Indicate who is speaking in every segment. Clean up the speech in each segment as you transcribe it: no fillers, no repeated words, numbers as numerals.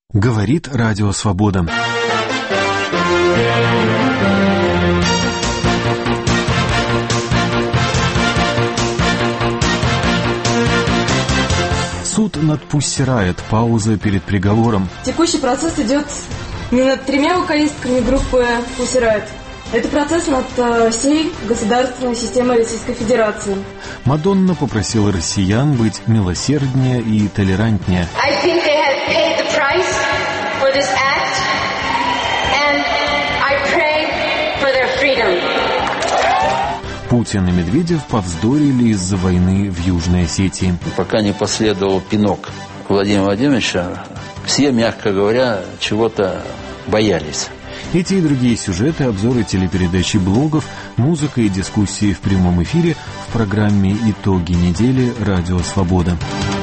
Speaker 1: Говорит Радио Свобода. Суд над Pussy Riot. Пауза перед приговором.
Speaker 2: Текущий процесс идет не над 3 вокалистками группы Pussy Riot. Это процесс над всей государственной системой Российской Федерации.
Speaker 1: Мадонна попросила россиян быть милосерднее и толерантнее. Путин и Медведев повздорили из-за войны в Южной Осетии.
Speaker 3: Пока не последовал пинок Владимира Владимировича, все, мягко говоря, чего-то боялись.
Speaker 1: Эти и другие сюжеты, обзоры телепередач и блогов, музыка и дискуссии в прямом эфире в программе «Итоги недели. Радио Свобода».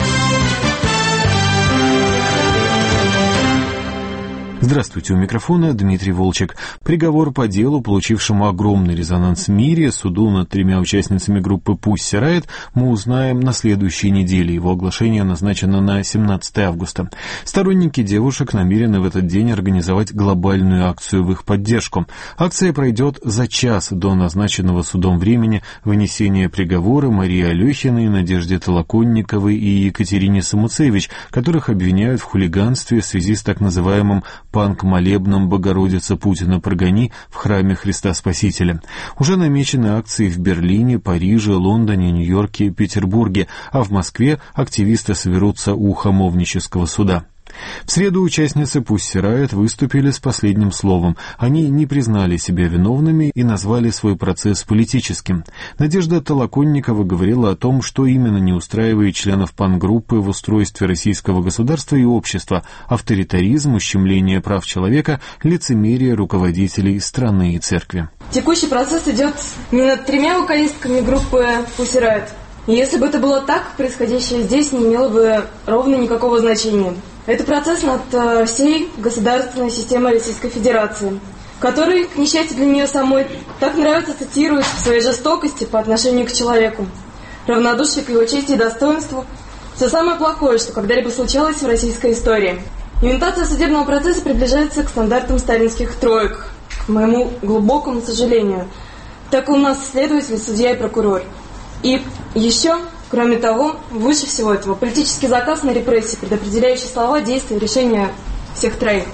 Speaker 1: Здравствуйте, у микрофона Дмитрий Волчек. Приговор по делу, получившему огромный резонанс в мире, суду над 3 участницами группы Pussy Riot, мы узнаем на следующей неделе. Его оглашение назначено на 17 августа. Сторонники девушек намерены в этот день организовать глобальную акцию в их поддержку. Акция пройдет за час до назначенного судом времени вынесения приговора Марии Алехиной, Надежде Толоконниковой и Екатерине Самуцевич, которых обвиняют в хулиганстве в связи с так называемым панк-молебном «Богородица, Путина прогони» в храме Христа Спасителя. Уже намечены акции в Берлине, Париже, Лондоне, Нью-Йорке, Петербурге, а в Москве активисты соберутся у Хамовнического суда. В среду участницы Pussy Riot выступили с последним словом. Они не признали себя виновными и назвали свой процесс политическим. Надежда Толоконникова говорила о том, что именно не устраивает членов панк-группы в устройстве российского государства и общества: авторитаризм, ущемление прав человека, лицемерие руководителей страны и церкви.
Speaker 2: Текущий процесс идет не над 3 вокалистками группы Pussy Riot. И если бы это было так, происходящее здесь не имело бы ровно никакого значения. Это процесс над всей государственной системой Российской Федерации, который, к несчастью для нее самой, так нравится цитировать в своей жестокости по отношению к человеку, равнодушие к его чести и достоинству. Все самое плохое, что когда-либо случалось в российской истории. Имитация судебного процесса приближается к стандартам сталинских троек, к моему глубокому сожалению. Так у нас следователь, судья и прокурор. И еще, кроме того, выше всего этого, политический заказ на репрессии, предопределяющий слова, действия и решения всех троих.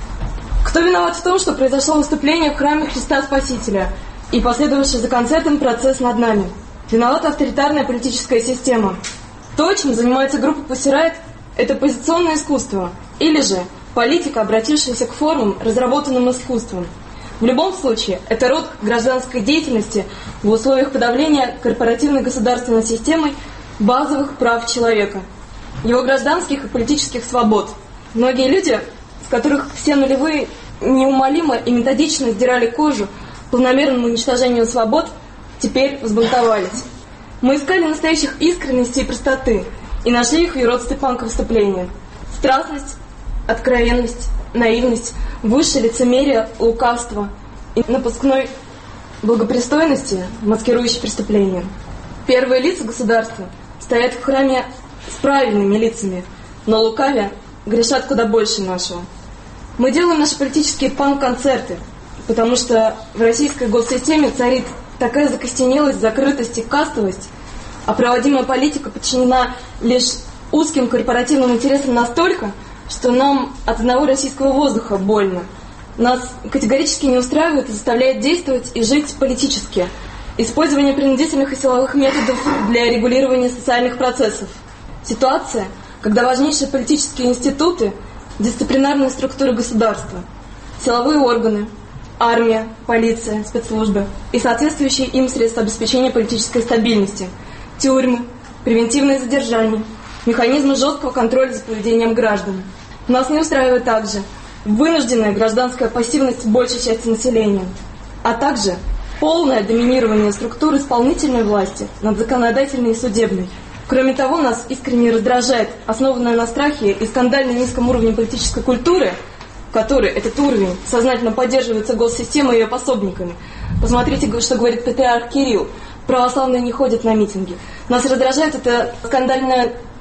Speaker 2: Кто виноват в том, что произошло выступление в храме Христа Спасителя и последовавший за концертом процесс над нами? Виновата авторитарная политическая система. То, чем занимается группа Pussy Riot, это позиционное искусство, или же политика, обратившаяся к формам, разработанным искусством. В любом случае, это род гражданской деятельности в условиях подавления корпоративной государственной системой базовых прав человека, его гражданских и политических свобод. Многие люди, с которых все нулевые неумолимо и методично сдирали кожу планомерному уничтожению свобод, теперь взбунтовались. Мы искали настоящих искренности и простоты и нашли их в юродстве панк-выступления. Страстность, откровенность, наивность, высшее лицемерие, лукавство и напускной благопристойности, маскирующей преступления. Первые лица государства стоят в храме с правильными лицами, но лукавя грешат куда больше нашего. Мы делаем наши политические панк-концерты, потому что в российской госсистеме царит такая закостенелость, закрытость и кастовость, а проводимая политика подчинена лишь узким корпоративным интересам настолько, что нам от одного российского воздуха больно. Нас категорически не устраивает и заставляет действовать и жить политически. Использование принудительных и силовых методов для регулирования социальных процессов. Ситуация, когда важнейшие политические институты, дисциплинарные структуры государства, силовые органы, армия, полиция, спецслужбы и соответствующие им средства обеспечения политической стабильности, тюрьмы, превентивные задержания, механизмы жесткого контроля за поведением граждан. Нас не устраивает также вынужденная гражданская пассивность большей части населения, а также полное доминирование структур исполнительной власти над законодательной и судебной. Кроме того, нас искренне раздражает основанная на страхе и скандально низком уровне политической культуры, который этот уровень сознательно поддерживается госсистемой и ее пособниками. Посмотрите, что говорит патриарх Кирилл. Православные не ходят на митинги. Нас раздражает эта скандальная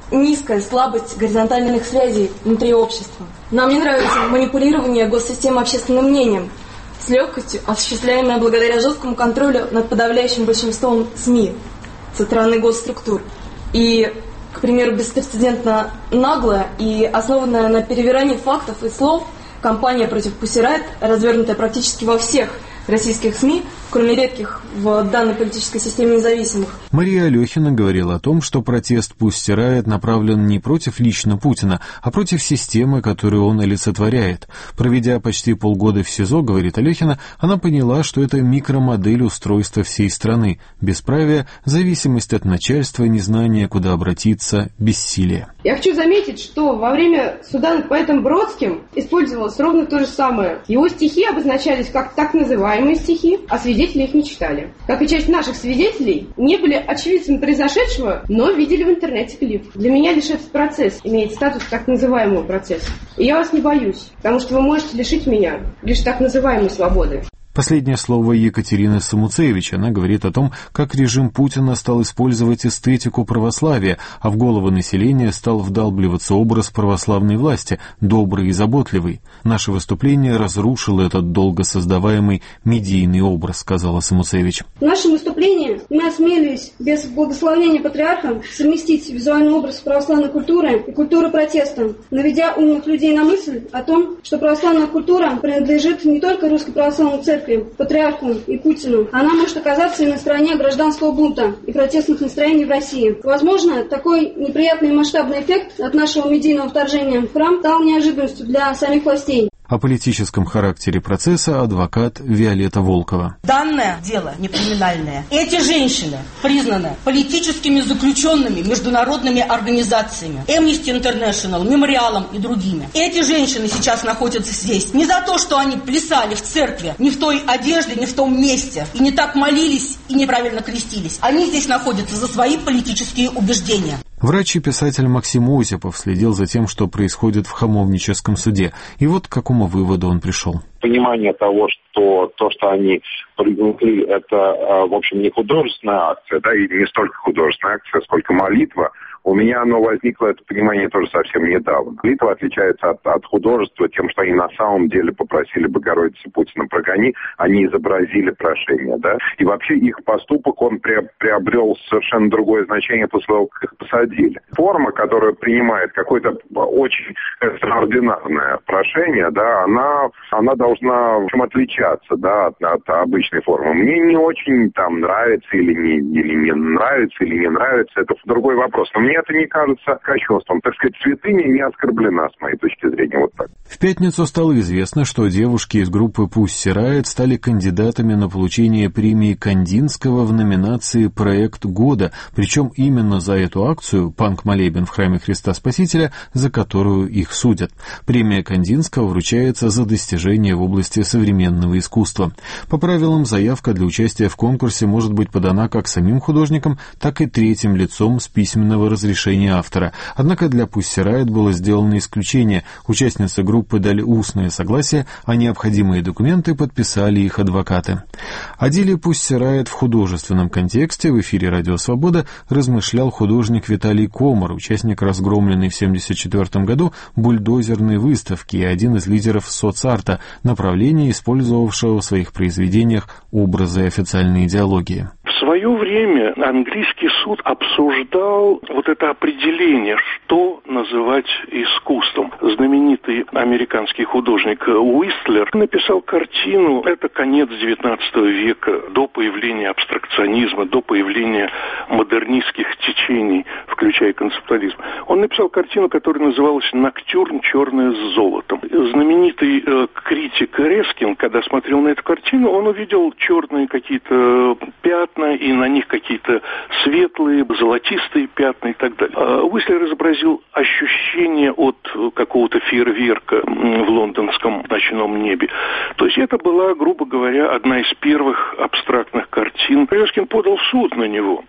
Speaker 2: низкая слабость горизонтальных связей внутри общества. Нам не нравится манипулирование госсистемы общественным мнением, с легкостью осуществляемое благодаря жесткому контролю над подавляющим большинством СМИ со стороны госструктур. И, к примеру, беспрецедентно наглая и основанная на перевирании фактов и слов кампания против Pussy Riot, развернутая практически во всех российских СМИ, кроме редких в данной политической системе независимых.
Speaker 1: Мария Алехина говорила о том, что протест Pussy Riot направлен не против лично Путина, а против системы, которую он олицетворяет. Проведя почти полгода в СИЗО, говорит Алехина, она поняла, что это микромодель устройства всей страны. Бесправие, зависимость от начальства, незнание, куда обратиться, бессилие.
Speaker 4: Я хочу заметить, что во время суда над поэтом Бродским использовалось ровно то же самое. Его стихи обозначались как так называемые стихи, а свидетели их не читали. Как и часть наших свидетелей, не были очевидцами произошедшего, но видели в интернете клип. Для меня лишь этот процесс имеет статус так называемого процесса. И я вас не боюсь, потому что вы можете лишить меня лишь так называемой свободы.
Speaker 1: Последнее слово Екатерины Самуцевич. Она говорит о том, как режим Путина стал использовать эстетику православия, а в головы населения стал вдалбливаться образ православной власти, добрый и заботливый. Наше выступление разрушило этот долго создаваемый медийный образ, сказала Самуцевич.
Speaker 5: В нашем выступлении мы осмелились без благословения патриарха совместить визуальный образ православной культуры и культуры протеста, наведя умных людей на мысль о том, что православная культура принадлежит не только Русской Православной Церкви, патриарху и Путину. Она может оказаться и на стороне гражданского бунта и протестных настроений в России. Возможно, такой неприятный и масштабный эффект от нашего медийного вторжения в храм стал неожиданностью для самих властей.
Speaker 1: О политическом характере процесса адвокат Виолетта Волкова.
Speaker 6: Данное дело не криминальное. Эти женщины признаны политическими заключенными международными организациями, Amnesty International, Мемориалом и другими. Эти женщины сейчас находятся здесь не за то, что они плясали в церкви, не в той одежде, не в том месте, и не так молились, и неправильно крестились. Они здесь находятся за свои политические убеждения.
Speaker 1: Врач и писатель Максим Осипов следил за тем, что происходит в Хамовническом суде. И вот к какому выводу он пришел.
Speaker 7: Понимание того, что то, что они привлекли, это, в общем, не художественная акция, да, и не столько художественная акция, сколько молитва. У меня оно возникло, это понимание тоже совсем недавно. Молитва отличается от художества тем, что они на самом деле попросили Богородицу Путина прогони, они изобразили прошение, да. И вообще их поступок, он приобрел совершенно другое значение после того, как их посадили. Форма, которая принимает какое-то очень экстраординарное прошение, да, она должна, в общем, отличаться, да, от обычной формы. Мне не очень там нравится или не нравится, или не нравится, это другой вопрос. Но мне это не кажется кощунством. Так сказать, святыня не оскорблена, с моей точки зрения, вот так.
Speaker 1: В пятницу стало известно, что девушки из группы Pussy Riot стали кандидатами на получение премии Кандинского в номинации «Проект года», причем именно за эту акцию «Панк-молебен в храме Христа Спасителя», за которую их судят. Премия Кандинского вручается за достижения в области современного искусства. По правилам, заявка для участия в конкурсе может быть подана как самим художником, так и третьим лицом с письменного разрешения автора. Однако для Pussy Riot было сделано исключение. Участницы группы дали устное согласие, а необходимые документы подписали их адвокаты. О деле Pussy Riot в художественном контексте в эфире «Радио Свобода» размышлял художник Виталий Комар, участник разгромленной в 1974 году бульдозерной выставки и один из лидеров соцарта, направления, использовавшего в своих произведениях образы официальной идеологии.
Speaker 8: В свое время английский суд обсуждал вот это определение, что называть искусством. Знаменитый американский художник Уистлер написал картину, это конец XIX века, до появления абстракционизма, до появления модернистских течений, включая концептуализм. Он написал картину, которая называлась «Ноктюрн. Черное с золотом». Знаменитый критик Рескин, когда смотрел на эту картину, он увидел черные какие-то пятна, и на них какие-то светлые, золотистые пятна и так далее. Уистлер изобразил ощущение от какого-то фейерверка в лондонском ночном небе. То есть это была, грубо говоря, одна из первых абстрактных картин. Рескин подал в суд на него.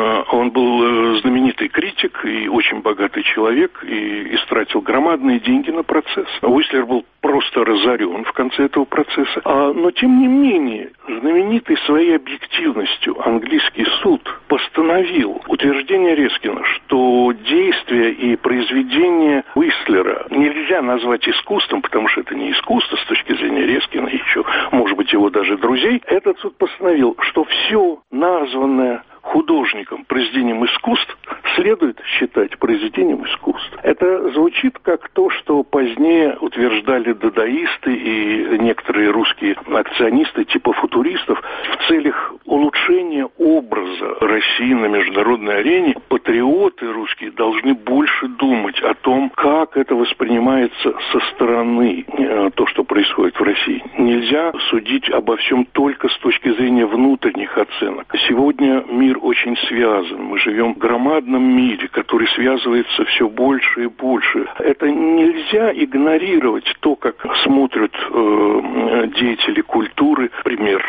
Speaker 8: Он был знаменитый критик и очень богатый человек, и истратил громадные деньги на процесс. Уистлер был просто разорен в конце этого процесса. Но, тем не менее, знаменитый своей объективностью английский суд постановил утверждение Рескина, что действия и произведения Уистлера нельзя назвать искусством, потому что это не искусство с точки зрения Рескина и еще, может быть, его даже друзей. Этот суд постановил, что все названное художником произведением искусств следует считать произведением искусств. Это звучит как то, что позднее утверждали дадаисты и некоторые русские акционисты типа футуристов в целях улучшения образа России на международной арене. Патриоты русские должны больше думать о том, как это воспринимается со стороны, то, что происходит в России. Нельзя судить обо всем только с точки зрения внутренних оценок. Сегодня мир очень связан. Мы живем в громадном мире, который связывается все больше и больше. Это нельзя игнорировать то, как смотрят деятели культуры, например,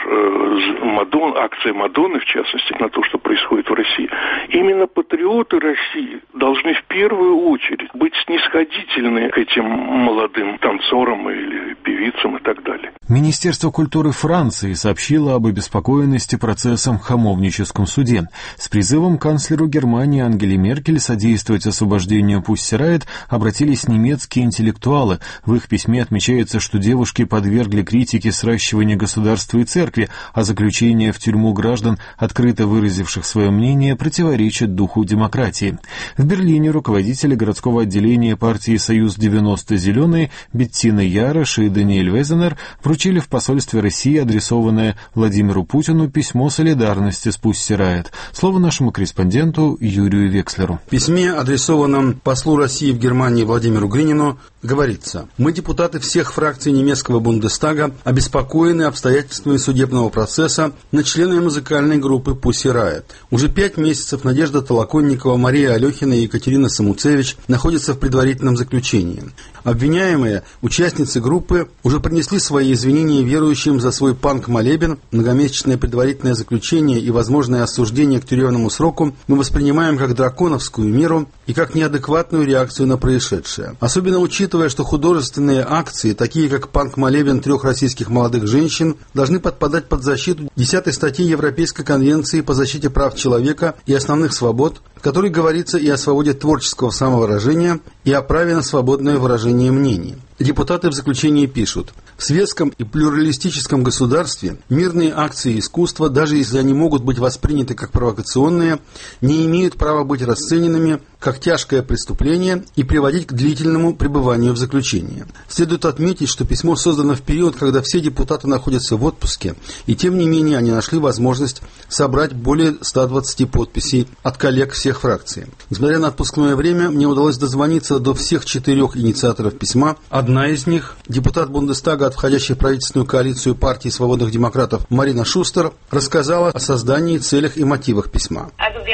Speaker 8: акция Мадонны, в частности, на то, что происходит в России. Именно патриоты России должны в первую очередь быть снисходительны к этим молодым танцорам или певицам и так далее.
Speaker 1: Министерство культуры Франции сообщило об обеспокоенности процессом в Хамовническом суде. С призывом канцлеру Германии Ангеле Меркель содействовать освобождению Пусси Райт обратились немецкие интеллектуалы. В их письме отмечается, что девушки подвергли критике сращивания государства и церкви, а заключение в тюрьму граждан, открыто выразивших свое мнение, противоречит духу демократии. В Берлине руководители городского отделения партии «Союз 90 Зеленые» Беттина Ярош и Даниэль Везенер вручили в посольстве России адресованное Владимиру Путину письмо солидарности с Пусси Райт. Слово нашему корреспонденту Юрию Векслеру.
Speaker 9: В письме, адресованном послу России в Германии Владимиру Гринину, говорится: «Мы, депутаты всех фракций немецкого Бундестага, обеспокоены обстоятельствами судебного процесса над членами музыкальной группы Пусси Райт. Уже 5 месяцев Надежда Толоконникова, Мария Алехина и Екатерина Самуцевич находятся в предварительном заключении. Обвиняемые, участницы группы, уже принесли свои извинения верующим за свой панк-молебен. Многомесячное предварительное заключение и возможное осуждение к тюремному сроку мы воспринимаем как драконовскую меру и как неадекватную реакцию на происшедшее. Особенно учитывая, что художественные акции, такие как панк-молебен 3 российских молодых женщин, должны подпадать под защиту 10 статьи Европейской конвенции по защите прав человека и основных свобод, в которой говорится и о свободе творческого самовыражения, и о праве на свободное выражение мнений». Депутаты в заключении пишут: «В светском и плюралистическом государстве мирные акции искусства, даже если они могут быть восприняты как провокационные, не имеют права быть расцененными как тяжкое преступление и приводить к длительному пребыванию в заключении». Следует отметить, что письмо создано в период, когда все депутаты находятся в отпуске, и тем не менее они нашли возможность собрать более 120 подписей от коллег всех фракций. Несмотря на отпускное время, мне удалось дозвониться до всех 4 инициаторов письма. Одна из них, депутат Бундестага от входящей в правительственную коалицию партии свободных демократов Марина Шустер, рассказала о создании, целях и мотивах письма.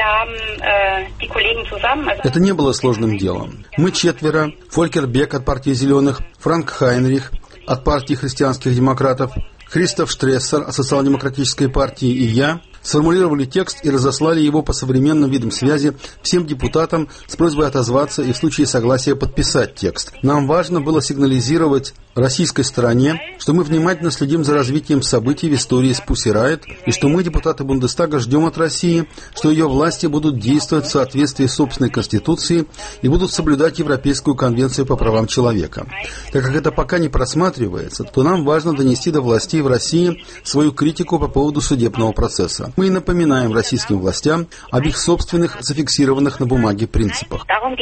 Speaker 9: Это не было сложным делом. Мы 4, Фолькер Бек от партии «Зеленых», Франк Хайнрих от партии христианских демократов, Христоф Штрессер от социал-демократической партии и я, сформулировали текст и разослали его по современным видам связи всем депутатам с просьбой отозваться и в случае согласия подписать текст. Нам важно было сигнализировать российской стороне, что мы внимательно следим за развитием событий в истории с Пусси Райт и что мы, депутаты Бундестага, ждем от России, что ее власти будут действовать в соответствии с собственной Конституцией и будут соблюдать Европейскую конвенцию по правам человека. Так как это пока не просматривается, то нам важно донести до властей в России свою критику по поводу судебного процесса. Мы напоминаем российским властям об их собственных, зафиксированных на бумаге принципах».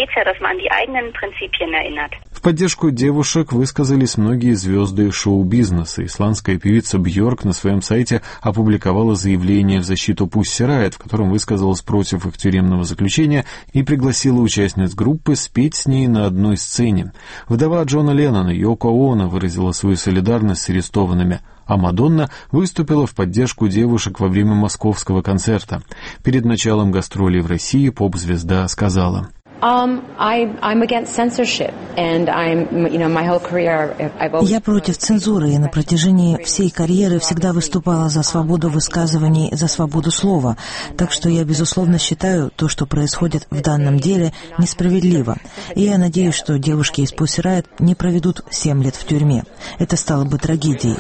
Speaker 1: В поддержку девушек высказались многие звезды шоу-бизнеса. Исландская певица Бьорк на своем сайте опубликовала заявление в защиту Пусси Райт, в котором высказалась против их тюремного заключения и пригласила участниц группы спеть с ней на одной сцене. Вдова Джона Леннона Йоко Оно выразила свою солидарность с арестованными, а Мадонна выступила в поддержку девушек во время московского концерта. Перед началом гастролей в России поп-звезда сказала:
Speaker 10: Я против цензуры и на протяжении всей карьеры всегда выступала за свободу высказываний, за свободу слова. Так что я, безусловно, считаю то, что происходит в данном деле, несправедливо. И я надеюсь, что девушки из Pussy Riot не проведут 7 лет в тюрьме. Это стало бы трагедией.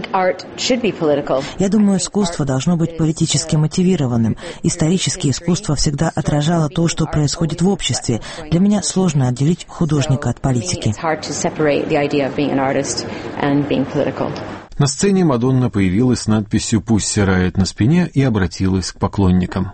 Speaker 10: Я думаю, искусство должно быть политически мотивированным. Исторически искусство всегда отражало то, что происходит в обществе. Для меня сложно отделить художника от политики.
Speaker 1: На сцене Мадонна появилась с надписью «Pussy Riot» на спине и обратилась к поклонникам.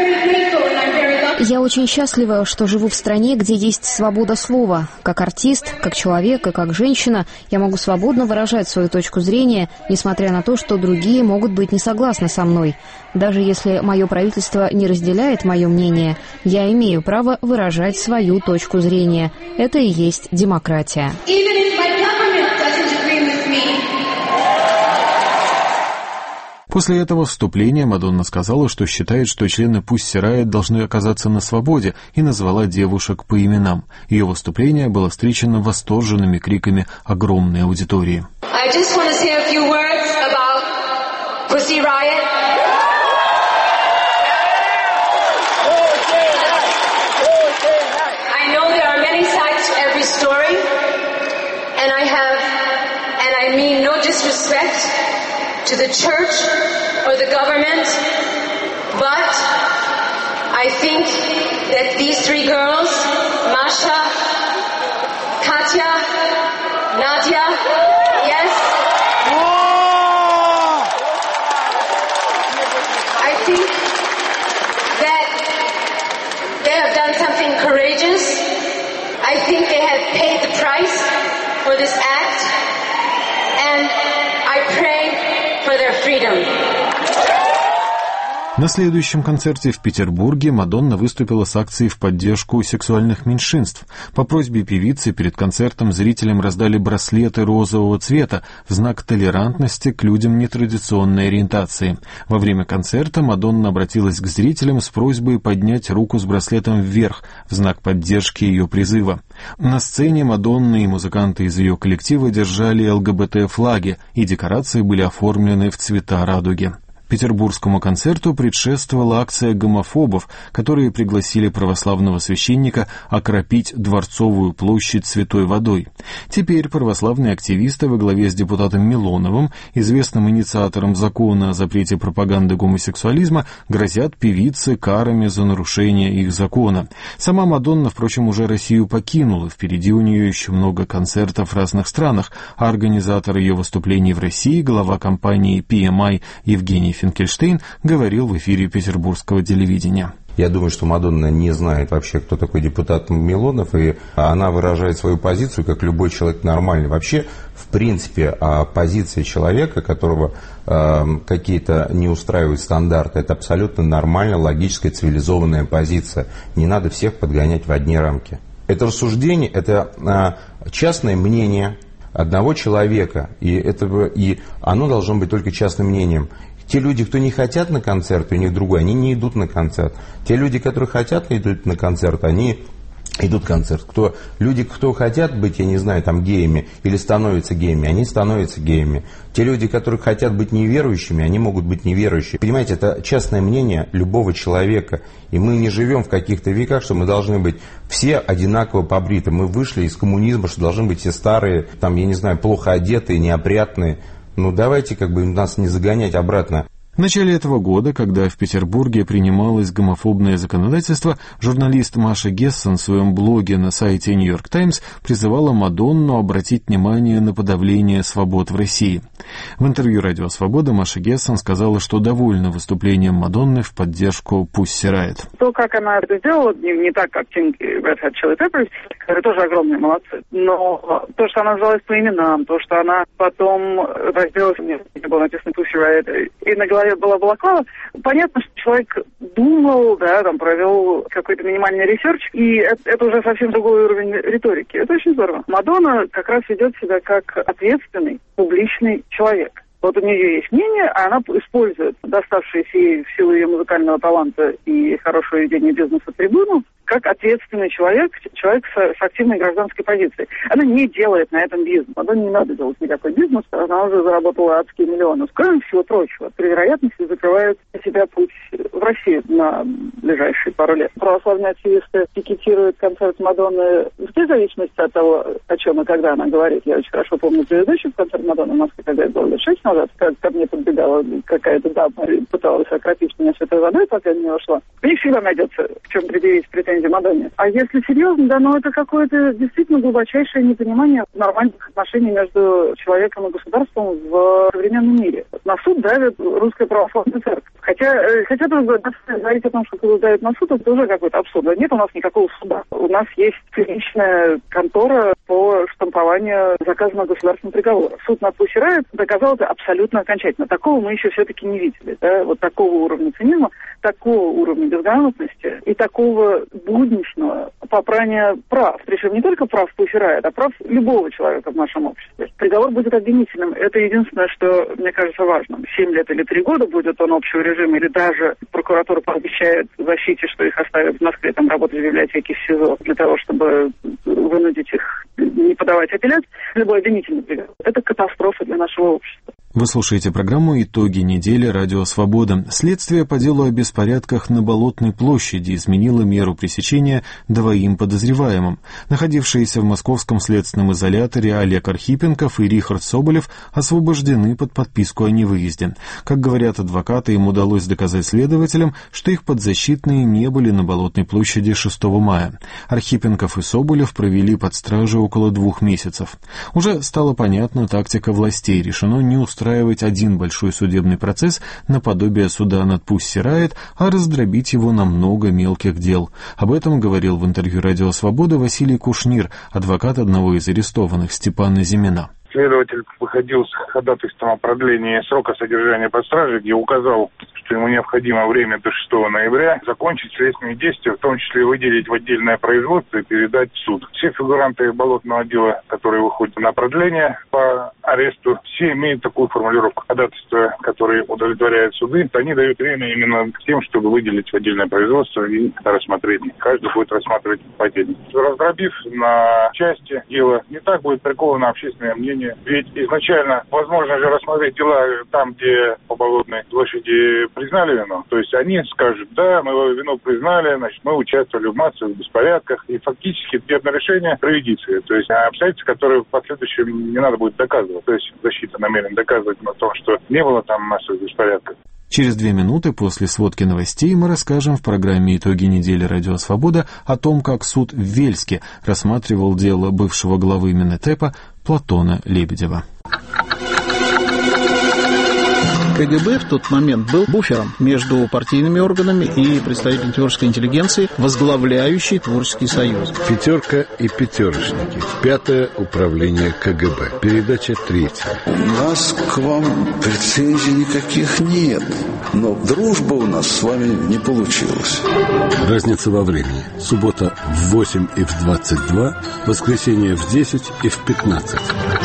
Speaker 11: Я очень счастлива, что живу в стране, где есть свобода слова. Как артист, как человек и как женщина я могу свободно выражать свою точку зрения, несмотря на то, что другие могут быть не согласны со мной. Даже если мое правительство не разделяет мое мнение, я имею право выражать свою точку зрения. Это и есть демократия.
Speaker 1: После этого вступления Мадонна сказала, что считает, что члены Pussy Riot должны оказаться на свободе, и назвала девушек по именам. Ее выступление было встречено восторженными криками огромной аудитории.
Speaker 12: To the church or the government, but I think that these 3 girls, Masha, Katya, Nadia, yes, I think that they have done something courageous. I think they have paid the price for this act, and I pray for their freedom.
Speaker 1: На следующем концерте в Петербурге Мадонна выступила с акцией в поддержку сексуальных меньшинств. По просьбе певицы перед концертом зрителям раздали браслеты розового цвета в знак толерантности к людям нетрадиционной ориентации. Во время концерта Мадонна обратилась к зрителям с просьбой поднять руку с браслетом вверх в знак поддержки ее призыва. На сцене Мадонна и музыканты из ее коллектива держали ЛГБТ-флаги, и декорации были оформлены в цвета радуги. Петербургскому концерту предшествовала акция гомофобов, которые пригласили православного священника окропить Дворцовую площадь святой водой. Теперь православные активисты во главе с депутатом Милоновым, известным инициатором закона о запрете пропаганды гомосексуализма, грозят певице карами за нарушение их закона. Сама Мадонна, впрочем, уже Россию покинула, впереди у нее еще много концертов в разных странах, а организатор ее выступлений в России, глава компании PMI Евгений Финкельштейн, говорил в эфире петербургского телевидения.
Speaker 13: Я думаю, что Мадонна не знает вообще, кто такой депутат Милонов, и она выражает свою позицию, как любой человек нормальный. Вообще, в принципе, позиция человека, которого какие-то не устраивают стандарты, это абсолютно нормальная, логическая, цивилизованная позиция. Не надо всех подгонять в одни рамки. Это рассуждение, это частное мнение одного человека, и оно должно быть только частным мнением. Те люди, кто не хотят на концерт, у них другой, они не идут на концерт. Те люди, которые хотят идут на концерт, они идут на концерт. Люди, кто хотят быть, я не знаю, там геями или становятся геями, они становятся геями. Те люди, которые хотят быть неверующими, они могут быть неверующими. Понимаете, это частное мнение любого человека. И мы не живем в каких-то веках, что мы должны быть все одинаково побриты. Мы вышли из коммунизма, что должны быть все старые, там, я не знаю, плохо одетые, неопрятные. Ну, давайте нас не загонять обратно.
Speaker 1: В начале этого года, когда в Петербурге принималось гомофобное законодательство, журналист Маша Гессон в своем блоге на сайте New York Times призывала Мадонну обратить внимание на подавление свобод в России. В интервью «Радио Свобода» Маша Гессон сказала, что довольна выступлением Мадонны в поддержку Pussy Riot.
Speaker 14: То, как она это сделала, не так, как Red Hot Chili Peppers, которые тоже огромные молодцы. Но то, что она называлась по именам, то, что она потом разделась, мне было написано Pussy Riot, и на голове была балаклава, понятно, что человек думал, да, там провел какой-то минимальный ресерч, и это уже совсем другой уровень риторики. Это очень здорово. Мадонна как раз ведет себя как ответственный, публичный человек. Вот у нее есть мнение, а она использует доставшуюся ей в силу ее музыкального таланта и хорошего ведения бизнеса трибуну как ответственный человек с активной гражданской позицией. Она не делает на этом бизнес. Мадонне не надо делать никакой бизнес, она уже заработала адские миллионы. Кроме всего прочего, при вероятности закрывает себя путь в Россию на ближайшие пару лет. Православные активисты пикетируют концерт Мадонны вне зависимости от того, о чем и когда она говорит. Я очень хорошо помню предыдущий концерт Мадонны в Москве, когда это было лет 6 назад, ко мне подбегала какая-то дама и пыталась окропить меня святой водой, пока я не ушла. У них всегда найдется, в чем предъявить претензии Мадонне. А если серьезно, да, ну это какое-то действительно глубочайшее непонимание нормальных отношений между человеком и государством в современном мире. На суд давит Русская Православная Церковь. Хотя тоже говорить о том, что кто давит на суд, это уже какой-то абсурд. Нет у нас никакого суда. У нас есть личная контора по штампованию заказанного государственного приговора. Суд над Pussy Riot доказал это абсолютно окончательно. Такого мы еще все-таки не видели. Да? Вот такого уровня цинизма, такого уровня безграмотности и такого будничного попрания прав. Причем не только прав Pussy Riot, а прав любого человека в нашем обществе. Приговор будет обвинительным. Это единственное, что, мне кажется, важным. 7 лет или 3 года будет он общего режима, или даже прокуратура пообещает защите, что их оставят в Москве там работать в библиотеке, в СИЗО, для того, чтобы вынудить их не подавать апелляцию. Любой обвинительный приговор. Это катастрофа для нашего общества.
Speaker 1: Вы слушаете программу «Итоги недели. Радио Свобода». Следствие по делу о беспорядках на Болотной площади изменило меру пресечения 2 подозреваемым. Находившиеся в московском следственном изоляторе Олег Архипенков и Рихард Соболев освобождены под подписку о невыезде. Как говорят адвокаты, им удалось доказать следователям, что их подзащитные не были на Болотной площади 6 мая. Архипенков и Соболев провели под стражей около 2 месяцев. Уже стала понятна тактика властей. Решено не устраивать один большой судебный процесс наподобие суда над Pussy Riot, а раздробить его на много мелких дел. Об этом говорил в интервью «Радио Свобода» Василий Кушнир, адвокат одного из арестованных, Степана Зимина.
Speaker 15: Следователь выходил с ходатайством о продлении срока содержания под стражей, где указал, что ему необходимо время до 6 ноября закончить следственные действия, в том числе выделить в отдельное производство и передать в суд. Все фигуранты болотного дела, которые выходят на продление по аресту, все имеют такую формулировку. Ходатайства, которые удовлетворяют суды, они дают время именно тем, чтобы выделить в отдельное производство и рассмотреть. Каждый будет рассматривать по отдельности. Раздробив на части дела, не так будет приковано общественное мнение. Ведь изначально возможно же рассмотреть дела там, где по Болотной площади признали вину. То есть они скажут, да, мы его вину признали, значит, мы участвовали в массовых беспорядках. И фактически это решение проведится. То есть обстоятельства, которые в последующем не надо будет доказывать. То есть защита намерена доказывать о том, что не было там массовых беспорядков.
Speaker 1: Через 2 минуты после сводки новостей мы расскажем в программе «Итоги недели. Радио Свобода» о том, как суд в Вельске рассматривал дело бывшего главы Минэтэпа Платона Лебедева.
Speaker 16: КГБ в тот момент был буфером между партийными органами и представителями творческой интеллигенции, возглавляющей Творческий союз.
Speaker 17: «Пятерка» и «Пятерочники». 5-е управление КГБ. Передача 3.
Speaker 18: У нас к вам претензий никаких нет, но дружба у нас с вами не получилась.
Speaker 17: Разница во времени. Суббота в 8 и в 22, воскресенье в 10 и в 15.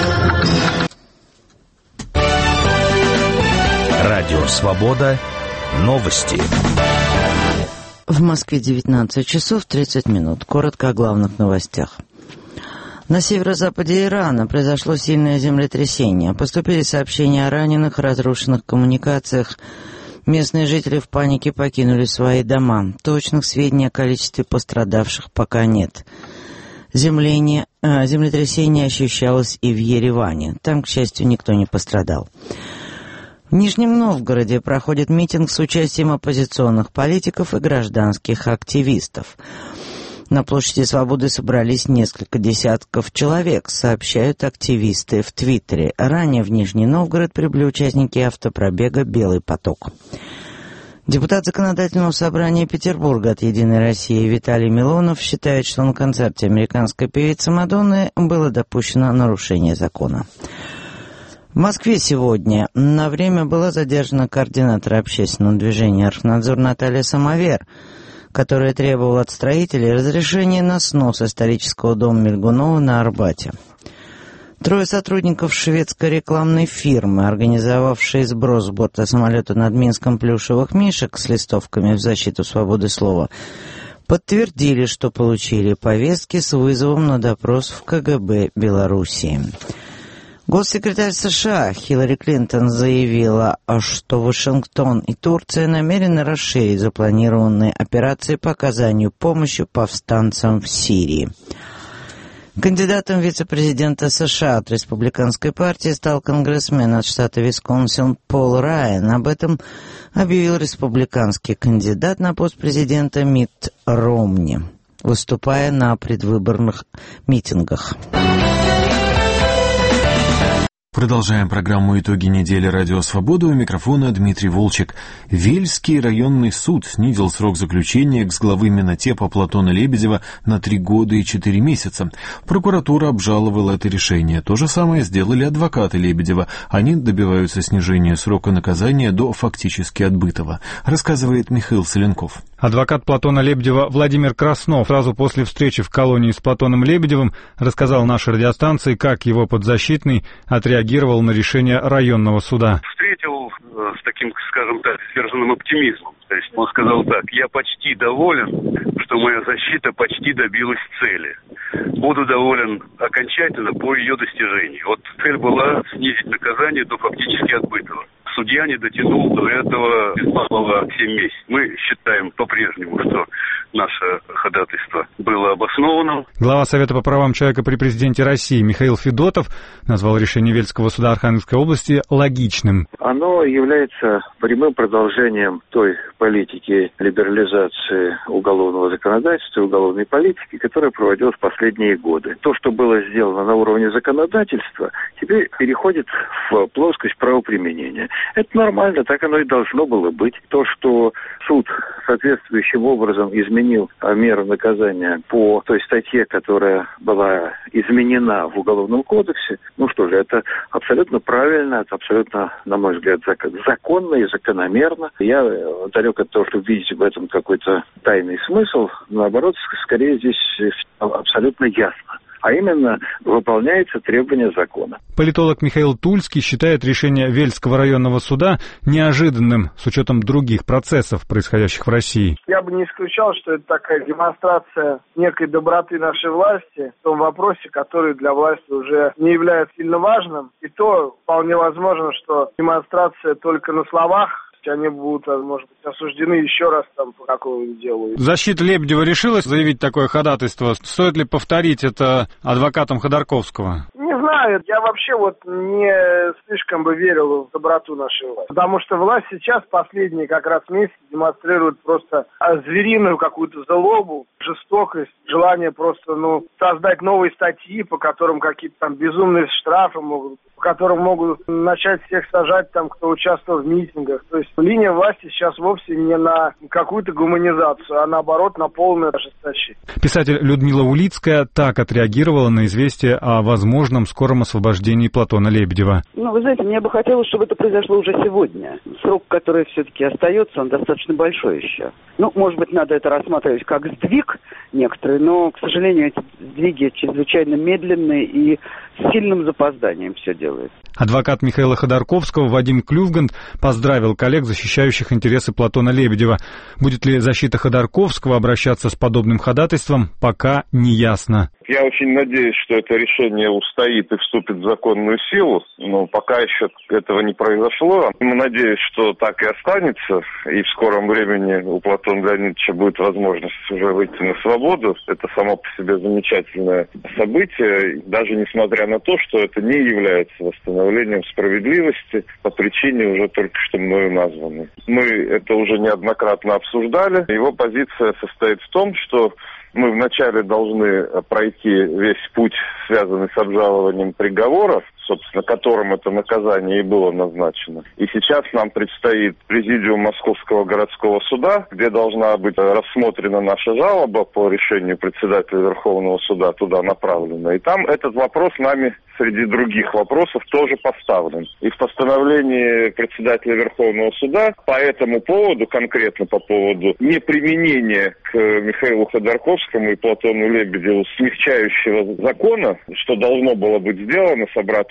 Speaker 19: Радио «Свобода». Новости.
Speaker 10: В Москве 19 часов 30 минут. Коротко о главных новостях. На северо-западе Ирана произошло сильное землетрясение. Поступили сообщения о раненых, разрушенных коммуникациях. Местные жители в панике покинули свои дома. Точных сведений о количестве пострадавших пока нет. Землетрясение ощущалось и в Ереване. Там, к счастью, никто не пострадал. В Нижнем Новгороде проходит митинг с участием оппозиционных политиков и гражданских активистов. На площади Свободы собрались несколько десятков человек, сообщают активисты в Твиттере. Ранее в Нижний Новгород прибыли участники автопробега «Белый поток». Депутат Законодательного собрания Петербурга от «Единой России» Виталий Милонов считает, что на концерте американской певицы Мадонны было допущено нарушение закона. В Москве сегодня на время была задержана координатор общественного движения «Архнадзор» Наталья Самовер, которая требовала от строителей разрешения на снос исторического дома Мильгунова на Арбате. 3 сотрудников шведской рекламной фирмы, организовавшие сброс с борта самолета над Минском плюшевых мишек с листовками в защиту свободы слова,
Speaker 20: подтвердили, что получили повестки с вызовом на допрос в КГБ Белоруссии. Госсекретарь США Хиллари Клинтон заявила, что Вашингтон и Турция намерены расширить запланированные операции по оказанию помощи повстанцам в Сирии. Кандидатом вице-президента США от республиканской партии стал конгрессмен от штата Висконсин Пол Райан. Об этом объявил республиканский кандидат на пост президента Митт Ромни, выступая на предвыборных митингах.
Speaker 1: Продолжаем программу «Итоги недели. Радио Свобода». У микрофона Дмитрий Волчек. Вельский районный суд снизил срок заключения экс-главы Минотепа Платона Лебедева на 3 года и 4 месяца. Прокуратура обжаловала это решение. То же самое сделали адвокаты Лебедева. Они добиваются снижения срока наказания до фактически отбытого, рассказывает Михаил Соленков.
Speaker 21: Адвокат Платона Лебедева Владимир Краснов сразу после встречи в колонии с Платоном Лебедевым рассказал нашей радиостанции, как его подзащитный отреагировал на решение районного суда.
Speaker 22: Встретил с таким, скажем так, сдержанным оптимизмом. То есть он сказал так: я почти доволен, что моя защита почти добилась цели. Буду доволен окончательно по ее достижению. Вот цель была снизить наказание до фактически отбытого. Судья не дотянул до этого без малого 7 месяцев. Мы считаем по-прежнему, что наше ходатайство было обоснованным.
Speaker 21: Глава Совета по правам человека при президенте России Михаил Федотов назвал решение Вельского суда Архангельской области логичным.
Speaker 23: Оно является прямым продолжением той политики либерализации уголовного законодательства и уголовной политики, которая проводилась в последние годы. То, что было сделано на уровне законодательства, теперь переходит в плоскость правоприменения. Это нормально, так оно и должно было быть. То, что суд соответствующим образом изменил меру наказания по той статье, которая была изменена в Уголовном кодексе, ну что же, это абсолютно правильно, это абсолютно, на мой взгляд, законно и закономерно. Я далек от того, чтобы видеть в этом какой-то тайный смысл. Наоборот, скорее здесь абсолютно ясно. А именно, выполняется требование закона.
Speaker 21: Политолог Михаил Тульский считает решение Вельского районного суда неожиданным с учетом других процессов, происходящих в России.
Speaker 24: Я бы не исключал, что это такая демонстрация некой доброты нашей власти в том вопросе, который для власти уже не является сильно важным. И то вполне возможно, что демонстрация только на словах, они будут, может быть, осуждены еще раз там по какому-нибудь делу.
Speaker 21: Защита Лебедева решилась заявить такое ходатайство? Стоит ли повторить это адвокатам Ходорковского?
Speaker 24: Не знаю, я вообще вот не слишком бы верил в доброту нашей власти. Потому что власть сейчас последние как раз месяцы демонстрирует просто звериную какую-то злобу, жестокость, желание просто, создать новые статьи, по которым какие-то там безумные штрафы могут, по которым могут начать всех сажать там, кто участвовал в митингах. То есть линия власти сейчас вовсе не на какую-то гуманизацию, а наоборот на полное ожесточение.
Speaker 21: Писатель Людмила Улицкая так отреагировала на известие о возможном скором освобождении Платона Лебедева.
Speaker 25: Вы знаете, мне бы хотелось, чтобы это произошло уже сегодня. Срок, который все-таки остается, он достаточно большой еще. Может быть, надо это рассматривать как сдвиг некоторый, но, к сожалению, эти сдвиги чрезвычайно медленные и с сильным запозданием все делают.
Speaker 21: Адвокат Михаила Ходорковского Вадим Клювгант поздравил коллег, защищающих интересы Платона Лебедева. Будет ли защита Ходорковского обращаться с подобным ходатайством, пока не ясно.
Speaker 26: Я очень надеюсь, что это решение устоит и вступит в законную силу, но пока еще этого не произошло. Надеюсь, что так и останется, и в скором времени у Платона Леонидовича будет возможность уже выйти на свободу. Это само по себе замечательное событие, даже несмотря на то, что это не является восстановлением справедливости по причине уже только что мною названной. Мы это уже неоднократно обсуждали. Его позиция состоит в том, что мы вначале должны пройти весь путь, связанный с обжалованием приговоров, собственно, которым это наказание и было назначено. И сейчас нам предстоит президиум Московского городского суда, где должна быть рассмотрена наша жалоба по решению председателя Верховного суда, туда направлена. И там этот вопрос нами среди других вопросов тоже поставлен. И в постановлении председателя Верховного суда по этому поводу, конкретно по поводу неприменения к Михаилу Ходорковскому и Платону Лебедеву смягчающего закона, что должно было быть сделано с обратной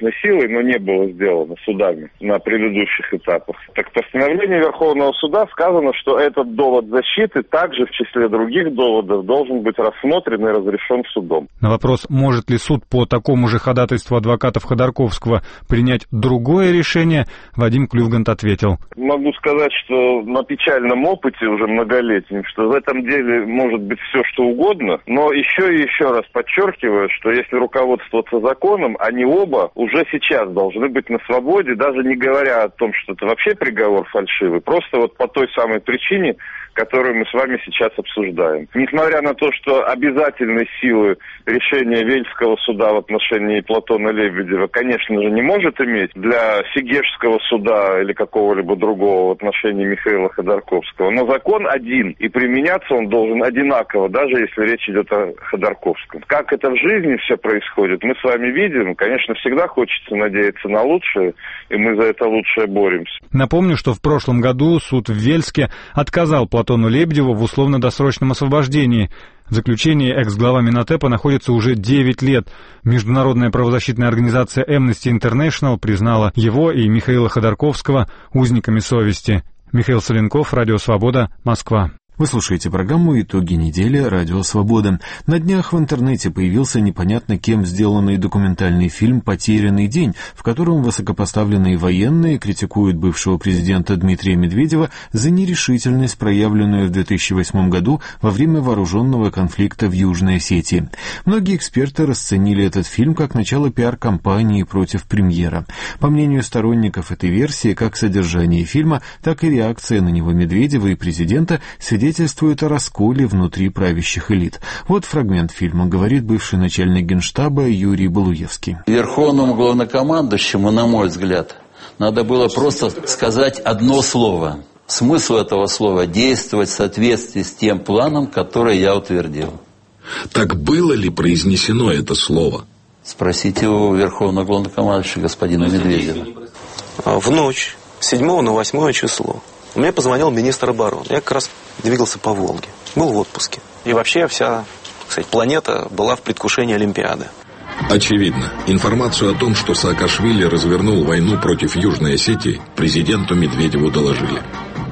Speaker 26: государственной силой, но не было сделано судами на предыдущих этапах. Так в постановлении Верховного суда сказано, что этот довод защиты также в числе других доводов должен быть рассмотрен и разрешен судом.
Speaker 21: На вопрос, может ли суд по такому же ходатайству адвокатов Ходорковского принять другое решение, Вадим Клювгант ответил.
Speaker 26: Могу сказать, что на печальном опыте уже многолетнем, что в этом деле может быть все что угодно, но еще и еще раз подчеркиваю, что если руководствоваться законом, они оба уже сейчас должны быть на свободе, даже не говоря о том, что это вообще приговор фальшивый, просто вот по той самой причине, которую мы с вами сейчас обсуждаем. Несмотря на то, что обязательной силы решения Вельского суда в отношении Платона Лебедева, конечно же, не может иметь, для Сегежского суда или какого-либо другого в отношении Михаила Ходорковского. Но закон один, и применяться он должен одинаково, даже если речь идет о Ходорковском. Как это в жизни все происходит, мы с вами видим. Конечно, всегда хочется надеяться на лучшее, и мы за это лучшее боремся.
Speaker 21: Напомню, что в прошлом году суд в Вельске отказал Платону Лебедеву в условно-досрочном освобождении. В заключении экс-глава Минотепа находится уже 9 лет. Международная правозащитная организация Amnesty International признала его и Михаила Ходорковского узниками совести. Михаил Соленков, Радио Свобода, Москва.
Speaker 1: Вы слушаете программу «Итоги недели. Радио Свобода». На днях в интернете появился непонятно кем сделанный документальный фильм «Потерянный день», в котором высокопоставленные военные критикуют бывшего президента Дмитрия Медведева за нерешительность, проявленную в 2008 году во время вооруженного конфликта в Южной Осетии. Многие эксперты расценили этот фильм как начало пиар-кампании против премьера. По мнению сторонников этой версии, как содержание фильма, так и реакция на него Медведева и президента свидетельствует о расколе внутри правящих элит. Вот фрагмент фильма, говорит бывший начальник Генштаба Юрий Балуевский.
Speaker 2: Верховному главнокомандующему, на мой взгляд, надо было просто сказать одно слово. Смысл этого слова – действовать в соответствии с тем планом, который я утвердил.
Speaker 3: Так было ли произнесено это слово?
Speaker 2: Спросите у Верховного главнокомандующего господина Медведева.
Speaker 4: В ночь с 7 на 8 число мне позвонил министр обороны. Я как раз двигался по Волге. Был в отпуске. И вообще вся, кстати, планета была в предвкушении Олимпиады.
Speaker 3: Очевидно, информацию о том, что Саакашвили развернул войну против Южной Осетии, президенту Медведеву доложили.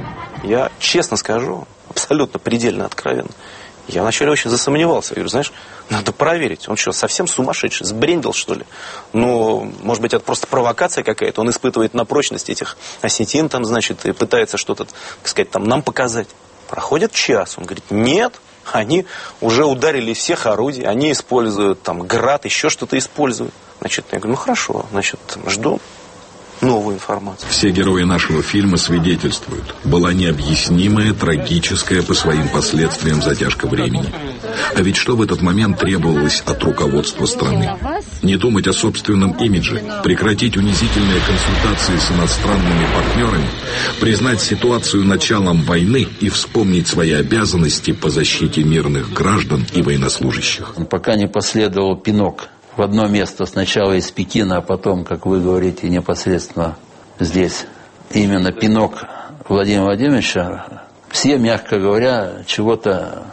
Speaker 4: Я честно скажу, абсолютно предельно откровенно, я вначале очень засомневался. Я говорю, знаешь, надо проверить. Он что, совсем сумасшедший? Сбрендил, что ли? Ну, может быть, это просто провокация какая-то. Он испытывает на прочность этих осетин, там, значит, и пытается что-то, так сказать, там, нам показать. Проходит час. Он говорит, нет, они уже ударили из всех орудий. Они используют, там, град, еще что-то используют. Значит, я говорю, ну, хорошо, значит, жду новую информацию.
Speaker 3: Все герои нашего фильма свидетельствуют. Была необъяснимая, трагическая по своим последствиям затяжка времени. А ведь что в этот момент требовалось от руководства страны? Не думать о собственном имидже, прекратить унизительные консультации с иностранными партнерами, признать ситуацию началом войны и вспомнить свои обязанности по защите мирных граждан и военнослужащих.
Speaker 2: Пока не последовал пинок в одно место, сначала из Пекина, а потом, как вы говорите, непосредственно здесь. Именно пинок Владимира Владимировича, все, мягко говоря, чего-то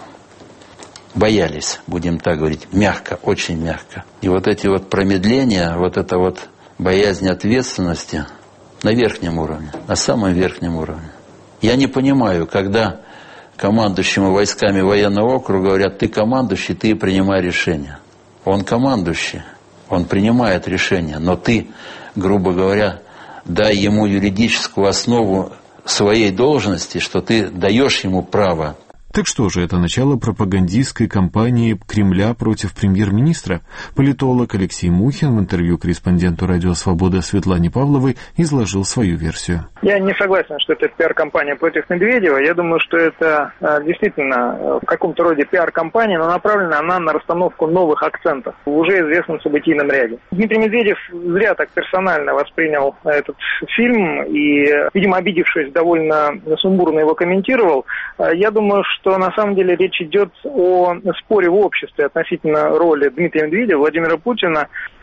Speaker 2: боялись, будем так говорить, мягко, очень мягко. И вот эти вот промедления, вот эта вот боязнь ответственности на верхнем уровне, на самом верхнем уровне. Я не понимаю, когда командующему войсками военного округа говорят, ты командующий, ты принимай решение. Он командующий, он принимает решение, но ты, грубо говоря, дай ему юридическую основу своей должности, что ты даешь ему право.
Speaker 1: Так что же, это начало пропагандистской кампании Кремля против премьер-министра? Политолог Алексей Мухин в интервью корреспонденту «Радио Свобода» Светлане Павловой изложил свою версию.
Speaker 24: Я не согласен, что это пиар-кампания против Медведева. Я думаю, что это действительно в каком-то роде пиар-кампания, но направлена она на расстановку новых акцентов в уже известном событийном ряде. Дмитрий Медведев зря так персонально воспринял этот фильм и, видимо, обидевшись, довольно сумбурно его комментировал. Я думаю, что на самом деле речь идет о споре в обществе относительно роли Дмитрия Медведева, Владимира Путина в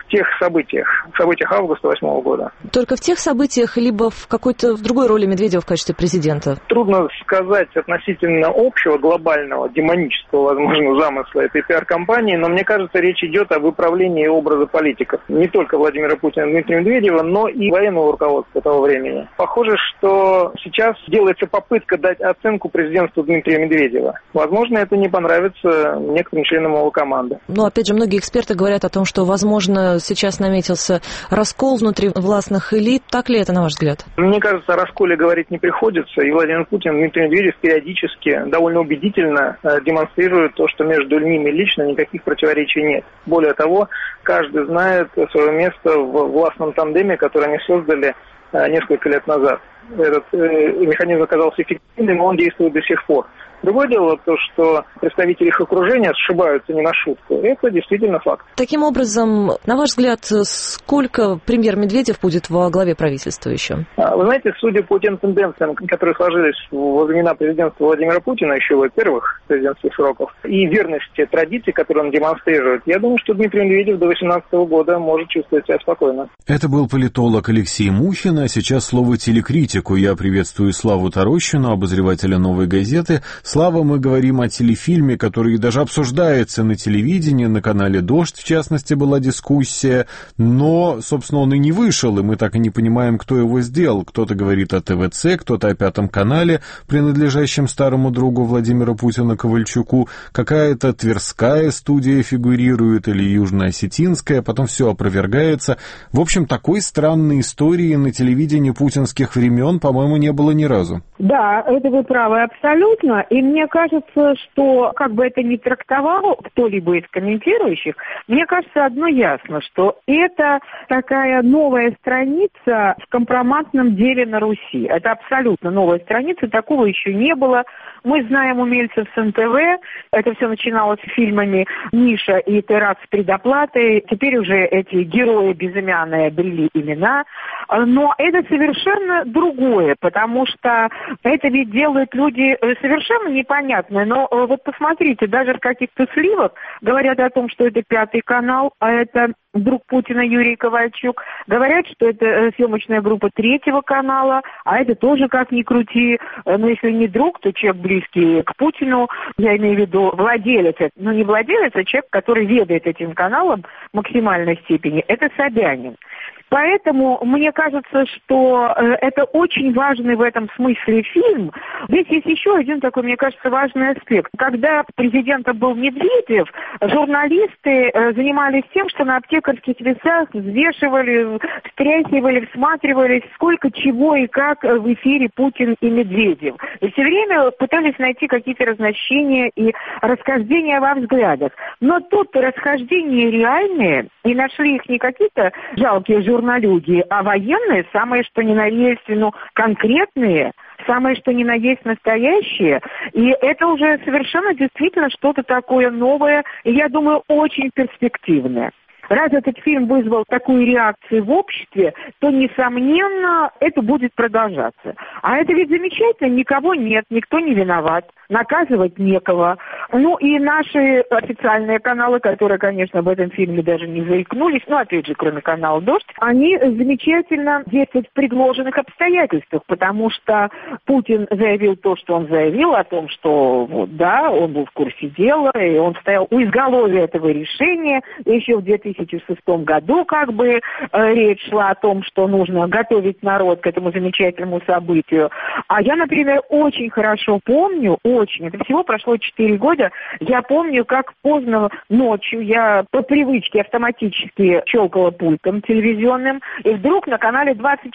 Speaker 24: в тех событиях августа 2008 года.
Speaker 5: Только в тех событиях, либо в какой-то в другой роли Медведева в качестве президента?
Speaker 24: Трудно сказать относительно общего, глобального, демонического, возможно, замысла этой пиар-компании, но мне кажется, речь идет о выправлении образа политиков. Не только Владимира Путина и Дмитрия Медведева, но и военного руководства того времени. Похоже, что сейчас делается попытка дать оценку президентству Дмитрия Медведева. Возможно, это не понравится некоторым членам его команды.
Speaker 5: Но, опять же, многие эксперты говорят о том, что, возможно, сейчас наметился раскол внутри властных элит. Так ли это, на ваш взгляд?
Speaker 24: Мне кажется, о расколе говорить не приходится. И Владимир Путин и Дмитрий Медведев периодически довольно убедительно демонстрируют то, что между ними лично никаких противоречий нет. Более того, каждый знает свое место в властном тандеме, который они создали несколько лет назад. Этот механизм оказался эффективным, и он действует до сих пор. Другое дело то, что представители их окружения сшибаются не на шутку. Это действительно факт.
Speaker 5: Таким образом, на ваш взгляд, сколько премьер Медведев будет во главе правительства еще?
Speaker 24: Вы знаете, судя по тем тенденциям, которые сложились во времена президентства Владимира Путина, еще в первых президентских сроков, и верности традиций, которые он демонстрирует, я думаю, что Дмитрий Медведев до 2018 года может чувствовать себя спокойно.
Speaker 1: Это был политолог Алексей Мухин, а сейчас слово телекритику. Я приветствую Славу Тарощину, обозревателя «Новой газеты». Слава, мы говорим о телефильме, который даже обсуждается на телевидении, на канале «Дождь», в частности, была дискуссия, но, собственно, он и не вышел, и мы так и не понимаем, кто его сделал. Кто-то говорит о ТВЦ, кто-то о Пятом канале, принадлежащем старому другу Владимира Путина Ковальчуку, какая-то Тверская студия фигурирует или Южно-Осетинская, потом все опровергается. В общем, такой странной истории на телевидении путинских времен, по-моему, не было ни разу.
Speaker 6: Да, это вы правы абсолютно. И мне кажется, что, как бы это ни трактовал кто-либо из комментирующих, мне кажется, одно ясно, что это такая новая страница в компроматном деле на Руси. Это абсолютно новая страница, такого еще не было. Мы знаем умельцев с НТВ, это все начиналось фильмами «Ниша» и «Теракт с предоплатой». Теперь уже эти герои безымянные обрели имена. Но это совершенно другое, потому что это ведь делают люди совершенно непонятные. Но вот посмотрите, даже в каких-то сливах говорят о том, что это Пятый канал, а это друг Путина Юрий Ковальчук. Говорят, что это съемочная группа Третьего канала, а это тоже как ни крути. Но если не друг, то человек близкий к Путину, я имею в виду владелец, ну не владелец, а человек, который ведает этим каналом в максимальной степени, это Собянин. Поэтому мне кажется, что это очень важный в этом смысле фильм. Здесь есть еще один такой, мне кажется, важный аспект. Когда президентом был Медведев, журналисты занимались тем, что на аптекарских весах взвешивали, встряхивали, всматривались, сколько чего и как в эфире Путин и Медведев. И все время пытались найти какие-то разночтения и расхождения во взглядах. Но тут расхождения реальные, и нашли их не какие-то жалкие журналюги, а военные, самые что ни на есть, конкретные, самое что ни на есть настоящее. И это уже совершенно действительно что-то такое новое, и, я думаю, очень перспективное. Раз этот фильм вызвал такую реакцию в обществе, то, несомненно, это будет продолжаться. А это ведь замечательно, никого нет, никто не виноват, наказывать некого. Ну и наши официальные каналы, которые, конечно, в этом фильме даже не заикнулись, ну, опять же, кроме канала «Дождь», они замечательно действуют в предложенных обстоятельствах, потому что Путин заявил то, что он заявил, о том, что, вот, да, он был в курсе дела, и он стоял у изголовья этого решения, и еще в 2006 году как бы речь шла о том, что нужно готовить народ к этому замечательному событию. А я, например, очень хорошо помню, это всего прошло 4 года, я помню, как поздно ночью я по привычке автоматически щелкала пультом телевизионным, и вдруг на канале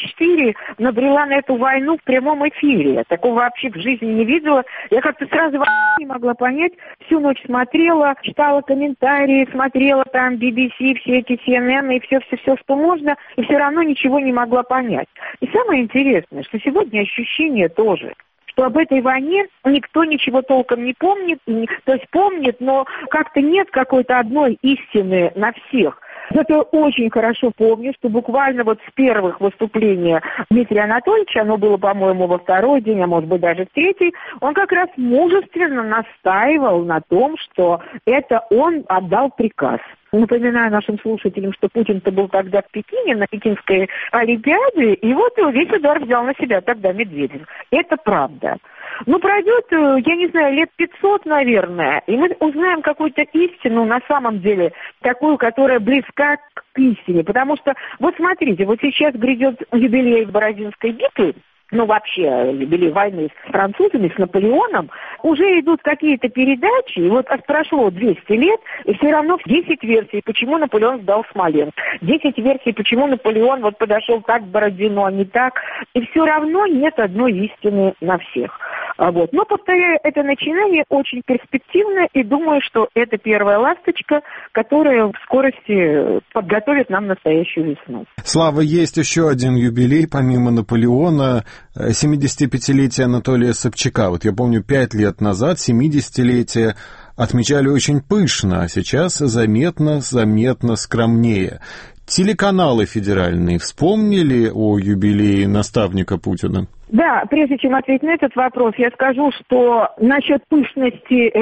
Speaker 6: 24 набрела на эту войну в прямом эфире. Такого вообще в жизни не видела. Я как-то сразу не могла понять, всю ночь смотрела, читала комментарии, смотрела там BBC, все эти CNN и все, что можно, и все равно ничего не могла понять. И самое интересное, что сегодня ощущение тоже, что об этой войне никто ничего толком не помнит, то есть помнит, но как-то нет какой-то одной истины на всех. Зато очень хорошо помню, что буквально вот с первых выступлений Дмитрия Анатольевича, оно было, по-моему, во второй день, а может быть даже в третий, он как раз мужественно настаивал на том, что это он отдал приказ. Напоминаю нашим слушателям, что Путин-то был тогда в Пекине, на Пекинской Олимпиаде, и вот весь удар взял на себя тогда Медведев. Это правда. Ну, пройдет, я не знаю, лет 500, наверное, и мы узнаем какую-то истину, на самом деле, такую, которая близка к истине. Потому что, вот смотрите, вот сейчас грядет юбилей Бородинской битвы, ну, вообще, юбилей войны с французами, с Наполеоном, уже идут какие-то передачи, и вот прошло 200 лет, и все равно 10 версий, почему Наполеон сдал Смоленск, 10 версий, почему Наполеон вот подошел так к Бородину, а не так, и все равно нет одной истины на всех. Вот. Но, повторяю, это начинание очень перспективное, и думаю, что это первая ласточка, которая в скорости подготовит нам настоящую весну.
Speaker 1: Слава, есть еще один юбилей, помимо Наполеона, 75-летие Анатолия Собчака. Вот я помню, 5 лет назад 70-летие отмечали очень пышно, а сейчас заметно скромнее. Телеканалы федеральные вспомнили о юбилее наставника Путина?
Speaker 6: Да, прежде чем ответить на этот вопрос, я скажу, что насчет пышности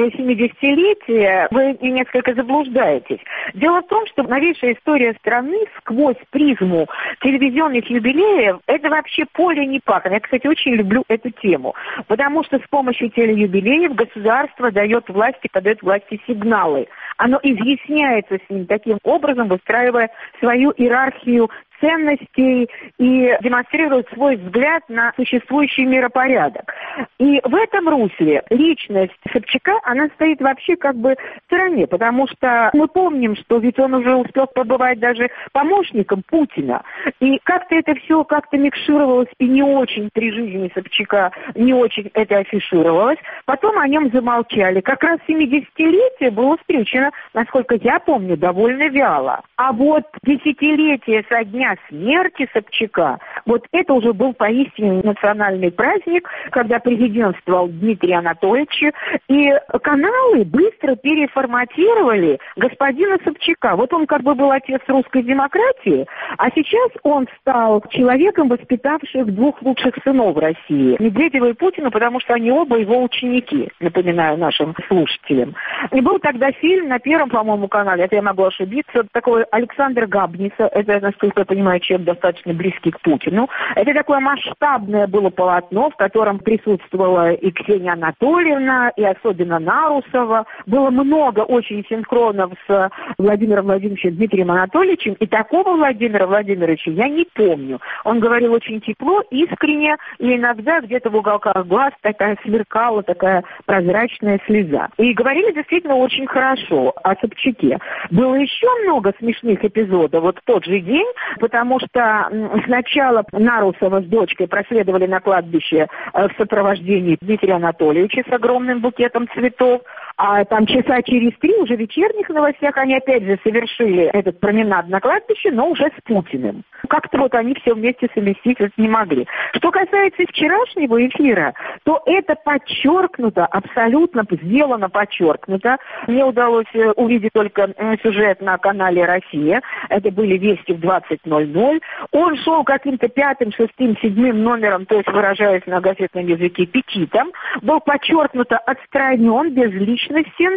Speaker 6: 70-летия вы несколько заблуждаетесь. Дело в том, что новейшая история страны сквозь призму телевизионных юбилеев – это вообще поле не пахнет. Я, кстати, очень люблю эту тему, потому что с помощью телеюбилеев государство дает власти сигналы. Оно изъясняется с ним таким образом, выстраивая свою иерархию ценностей и демонстрирует свой взгляд на существующий миропорядок. И в этом русле личность Собчака, она стоит вообще как бы в стороне, потому что мы помним, что ведь он уже успел побывать даже помощником Путина. И как-то это все как-то микшировалось, и не очень при жизни Собчака, не очень это афишировалось. Потом о нем замолчали. Как раз 70-летие было встречено, насколько я помню, довольно вяло. А вот десятилетие со дня смерти Собчака, вот это уже был поистине национальный праздник, когда президентствовал Дмитрий Анатольевич, и каналы быстро переформатировали господина Собчака. Вот он как бы был отец русской демократии, а сейчас он стал человеком, воспитавших 2 лучших сынов России, Медведева и Путина, потому что они оба его ученики, напоминаю нашим слушателям. И был тогда фильм на Первом, по-моему, канале, это я могу ошибиться, такой Александра Габниса, это, насколько я понимаю, человек достаточно близкий к Путину. Это такое масштабное было полотно, в котором присутствовала и Ксения Анатольевна, и особенно Нарусова. Было много очень синхронов с Владимиром Владимировичем Дмитрием Анатольевичем, и такого Владимира Владимировича я не помню. Он говорил очень тепло, искренне, и иногда где-то в уголках глаз такая сверкала, такая прозрачная слеза. И говорили действительно очень хорошо о Собчаке. Было еще много смешных эпизодов вот в тот же день, потому что сначала Нарусова с дочкой проследовали на кладбище в сопровождении Дмитрия Анатольевича с огромным букетом цветов, а там часа через 3 уже в вечерних новостях они опять же совершили этот променад на кладбище, но уже с Путиным. Как-то вот они все вместе совместить это не могли. Что касается вчерашнего эфира, то это подчеркнуто, абсолютно сделано подчеркнуто. Мне удалось увидеть только сюжет на канале «Россия». Это были вести в 20:00. Он шел каким-то 5-м, 6-м, 7-м номером, то есть выражаясь на газетном языке, петитом. Был подчеркнуто отстранен, безличностен.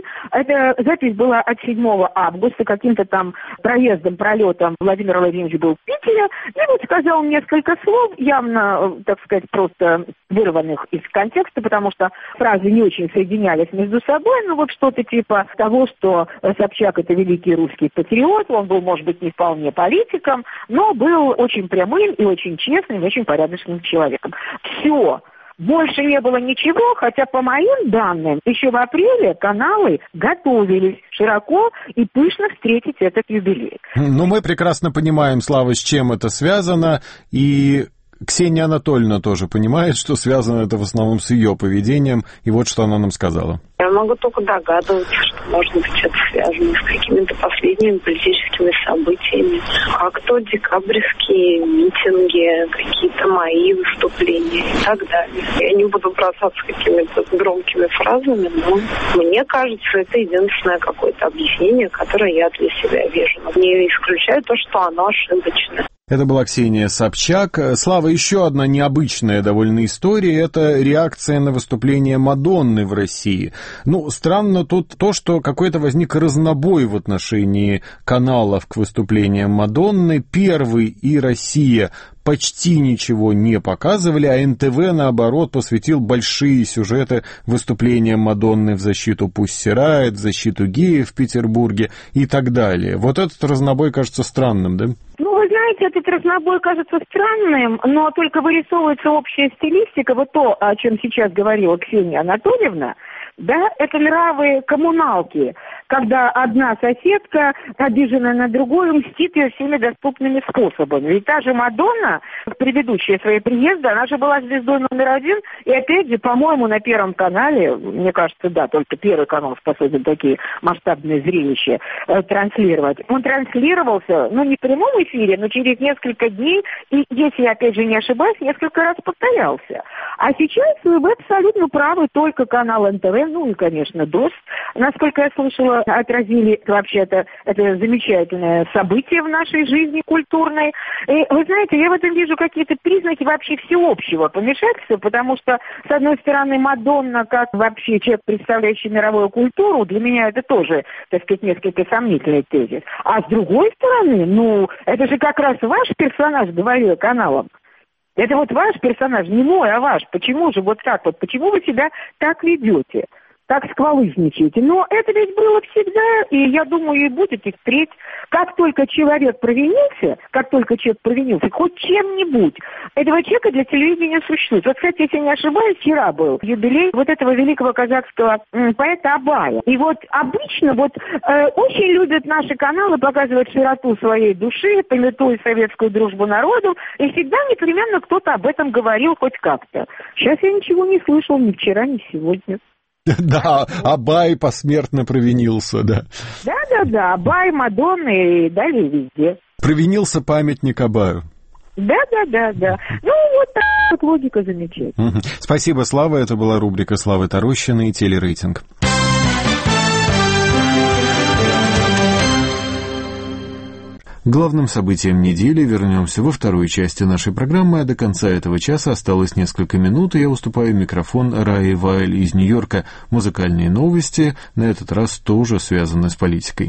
Speaker 6: Эта запись была от 7 августа, каким-то там проездом, пролетом Владимир Владимирович был в Питере, и вот сказал несколько слов, явно, так сказать, просто вырванных из контекста, потому что фразы не очень соединялись между собой, но вот что-то типа того, что Собчак — это великий русский патриот, он был, может быть, не вполне политиком, но был очень прямым и очень честным, и очень порядочным человеком. Все. Больше не было ничего, хотя по моим данным, еще в апреле каналы готовились широко и пышно встретить этот юбилей.
Speaker 1: Но мы прекрасно понимаем, Слава, с чем это связано, и Ксения Анатольевна тоже понимает, что связано это в основном с ее поведением, и вот что она нам сказала.
Speaker 7: Я могу только догадываться, что, может быть, это связано с какими-то последними политическими событиями, как то декабрьские митинги, какие-то мои выступления и так далее. Я не буду бросаться какими-то громкими фразами, но мне кажется, это единственное какое-то объяснение, которое я для себя вижу. Не исключаю то, что оно ошибочное.
Speaker 1: Это была Ксения Собчак. Слава, еще одна необычная довольно история – это реакция на выступление Мадонны в России. Ну, странно тут то, что какой-то возник разнобой в отношении каналов к выступлениям Мадонны. Первый и Россия почти ничего не показывали, а НТВ, наоборот, посвятил большие сюжеты выступлениям Мадонны в защиту Пусси Райт, в защиту геев в Петербурге и так далее. Вот этот разнобой кажется странным, да?
Speaker 6: Ну, вы знаете, этот разнобой кажется странным, но только вырисовывается общая стилистика, вот то, о чем сейчас говорила Ксения Анатольевна, да, это нравы коммуналки, когда одна соседка, обиженная на другую, мстит ее всеми доступными способами. Ведь та же Мадонна, предыдущие свои приезды, она же была звездой номер один, и опять же, по-моему, на Первом канале, мне кажется, да, только Первый канал способен такие масштабные зрелища транслировать. Он транслировался, ну, не в прямом эфире, но через несколько дней, и, если я, опять же, не ошибаюсь, несколько раз повторялся. А сейчас вы абсолютно правы, только канал НТВ, ну и, конечно, ДОСТ, насколько я слышала, отразили вообще-то это замечательное событие в нашей жизни культурной. И, вы знаете, я в этом вижу какие-то признаки вообще всеобщего помешательства, потому что, с одной стороны, Мадонна, как вообще человек, представляющий мировую культуру, для меня это тоже, так сказать, несколько сомнительный тезис. А с другой стороны, ну, это же как раз ваш персонаж, говорил каналом. Это вот ваш персонаж, не мой, а ваш. Почему же вот так вот? Почему вы себя так ведете? Так сквалыжничаете. Но это ведь было всегда, и я думаю, и будет и впредь. Как только человек провинился, хоть чем-нибудь, этого человека для телевидения существует. Вот, кстати, если не ошибаюсь, вчера был юбилей вот этого великого казахского поэта Абая. И вот обычно очень любят наши каналы показывать широту своей души, памятуя советскую дружбу народу, и всегда непременно кто-то об этом говорил хоть как-то. Сейчас я ничего не слышал ни вчера, ни сегодня.
Speaker 1: Да, Абай посмертно провинился, да.
Speaker 6: Да, Абай, Мадонна и далее везде.
Speaker 1: Провинился памятник Абаю.
Speaker 6: Да. Ну, вот так вот логика замечательная.
Speaker 1: Спасибо, Слава. Это была рубрика Славы Тарощиной и телерейтинг. Главным событием недели вернемся во второй части нашей программы, а до конца этого часа осталось несколько минут, и я уступаю микрофон Рае Вайль из Нью-Йорка. Музыкальные новости, на этот раз тоже связаны с политикой.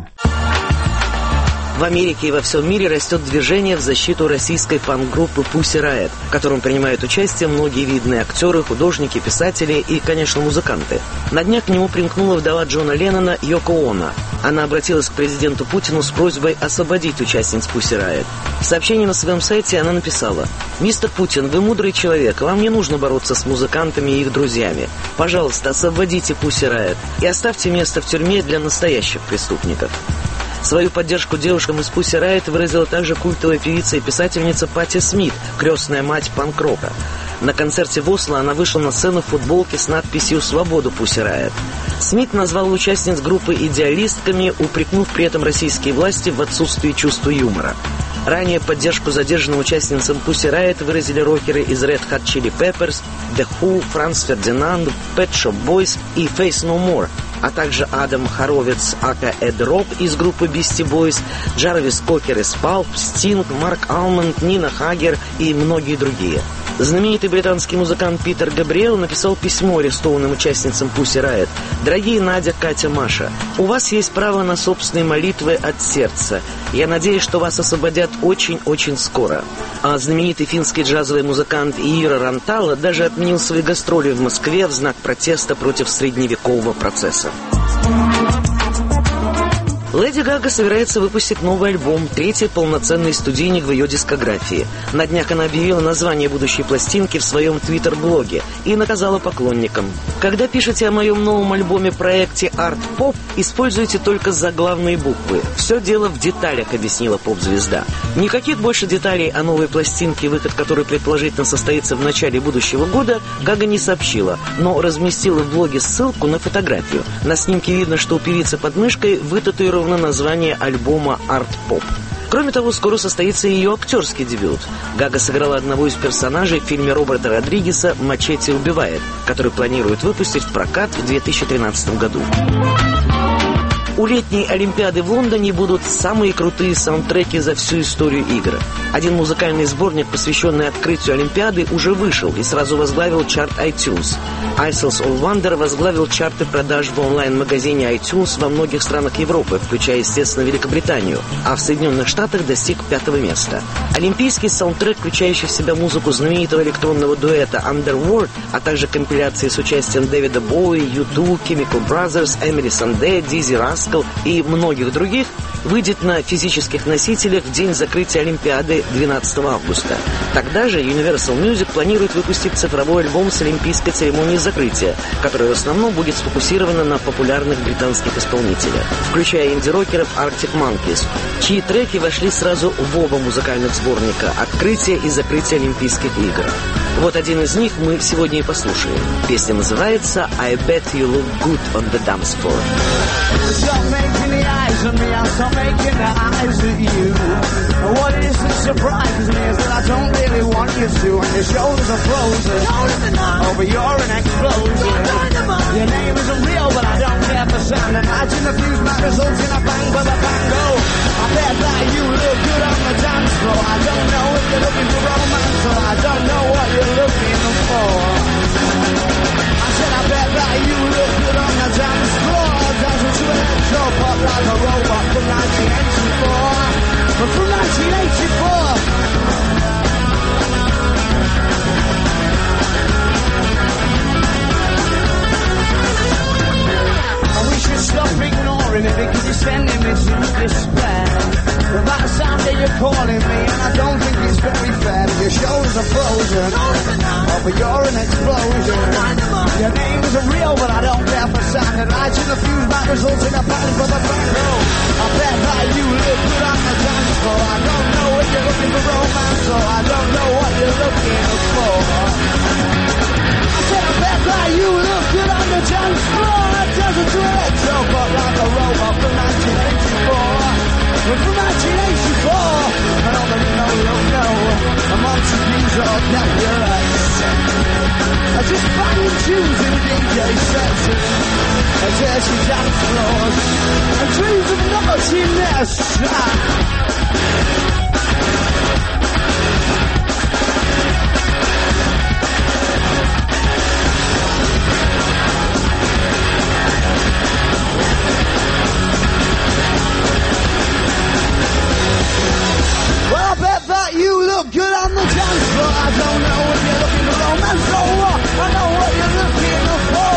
Speaker 8: В Америке и во всем мире растет движение в защиту российской фан-группы Pussy Riot, в котором принимают участие многие видные актеры, художники, писатели и, конечно, музыканты. На днях к нему примкнула вдова Джона Леннона Йоко Оно. Она обратилась к президенту Путину с просьбой освободить участниц Pussy Riot. В сообщении на своем сайте она написала: «Мистер Путин, вы мудрый человек, вам не нужно бороться с музыкантами и их друзьями. Пожалуйста, освободите Pussy Riot и оставьте место в тюрьме для настоящих преступников». Свою поддержку девушкам из Pussy Riot выразила также культовая певица и писательница Патти Смит, крестная мать панк-рока. На концерте в Осло она вышла на сцену в футболке с надписью «Свободу Pussy Riot». Смит назвал участниц группы идеалистками, упрекнув при этом российские власти в отсутствии чувства юмора. Ранее поддержку задержанным участницам Pussy Riot выразили рокеры из Red Hot Chili Peppers, The Who, Франц Фердинанд, Pet Shop Boys и Faith No More, а также Адам Хоровиц, ака Эд Рок из группы Beastie Boys, Джарвис Кокер из Pulp, Стинг, Марк Алмонд, Нина Хагер и многие другие. Знаменитый британский музыкант Питер Габриэл написал письмо арестованным участницам Pussy Riot. «Дорогие Надя, Катя, Маша, у вас есть право на собственные молитвы от сердца. Я надеюсь, что вас освободят очень-очень скоро». А знаменитый финский джазовый музыкант Иира Рантала даже отменил свои гастроли в Москве в знак протеста против средневекового процесса. Леди Гага собирается выпустить новый альбом, третий полноценный студийник в ее дискографии. На днях она объявила название будущей пластинки в своем твиттер-блоге и наказала поклонникам: «Когда пишете о моем новом альбоме-проекте Art Pop, используйте только заглавные буквы. Все дело в деталях», — объяснила поп-звезда. Никаких больше деталей о новой пластинке, выход которой предположительно состоится в начале будущего года, Гага не сообщила, но разместила в блоге ссылку на фотографию. На снимке видно, что у певицы под мышкой вытатуировано название альбома Art Pop. Кроме того, скоро состоится ее актерский дебют. Гага сыграла одного из персонажей в фильме Роберта Родригеса «Мачете убивает», который планирует выпустить в прокат в 2013 году. У летней Олимпиады в Лондоне будут самые крутые саундтреки за всю историю игр. Один музыкальный сборник, посвященный открытию Олимпиады, уже вышел и сразу возглавил чарт iTunes. Idols of Wonder возглавил чарты продаж в онлайн-магазине iTunes во многих странах Европы, включая, естественно, Великобританию, а в Соединенных Штатах достиг 5-го места. Олимпийский саундтрек, включающий в себя музыку знаменитого электронного дуэта Underworld, а также компиляции с участием Дэвида Боуи, U2, Chemical Brothers, Эмили Сандé, Дизи Раскл и многих других, выйдет на физических носителях в день закрытия Олимпиады 12 августа. Тогда же Universal Music планирует выпустить цифровой альбом с олимпийской церемонии закрытия, который в основном будет сфокусирован на популярных британских исполнителях, включая инди-рокеров Arctic Monkeys, чьи треки вошли сразу в оба музыкальных сборника «Открытие» и «Закрытие Олимпийских игр». Вот один из них мы сегодня и послушаем. Песня называется «I bet you look good on the dance floor».
Speaker 9: Stop making the eyes at me, I'll stop making the eyes at you. What is that surprises me is that I don't really want you to, and your shoulders are frozen. Oh, but you're an explosion. Your name isn't real, but I don't care for sound. Imagine the fuse might result in a bang for the bango. I bet that you look good on the dance floor. I don't know if you're looking for romance, or I don't know what you're looking for. I said I bet that you look good on the dance floor. Dancing to electro pop like a robot from 1984. But from 1984. We should stop ignoring it because you're sending me to despair. But that sound that you're calling me, and I don't think it's very fair. Your shoulders are frozen. Oh, but you're an explosion. Your name isn't real, but I don't care for sound. And lighting the fuse might result in a pattern for the bango. I bet that you look good on the dance floor. I don't know if you're looking for romance, or I don't know what you're looking for. I said I bet that you look good on the dance floor. Dancing to electro pop like a robot from 1984. But from 1984, and all the no, a Montagues or Capulets. I just banging tunes in DJ sets, and dirty dance floors, and dreams of naughtiness. Well, I bet that you look good on the dance floor. I don't know if you're looking for romance or what. I know what you're looking for.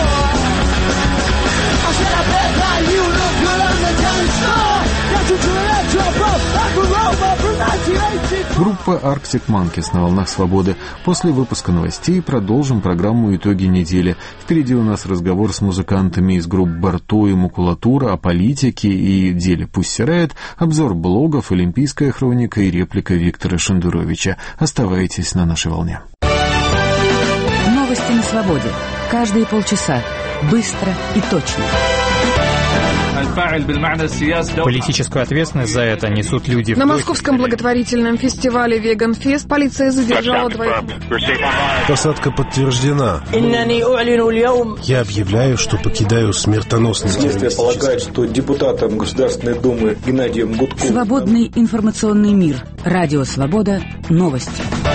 Speaker 9: I said I bet that you look good on the dance floor. Dancing to electro pop like a robot from 1980.
Speaker 1: Группа Arctic Monkeys на волнах свободы. После выпуска новостей продолжим программу «Итоги недели». Впереди у нас разговор с музыкантами из групп «Барто» и «Макулатура» о политике и деле Pussy Riot, обзор блогов, олимпийская хроника и реплика Виктора Шендеровича. Оставайтесь на нашей волне.
Speaker 11: Новости на свободе. Каждые полчаса. Быстро и точно.
Speaker 21: Политическую ответственность за это несут люди.
Speaker 12: На московском благотворительном фестивале «Веганфест» полиция задержала двоих.
Speaker 17: Посадка подтверждена. Я объявляю, что покидаю смертоносный террористический.
Speaker 13: Следствие полагает, что депутатом Государственной Думы Геннадием Гудковым.
Speaker 11: Свободный информационный мир. Радио «Свобода». Новости.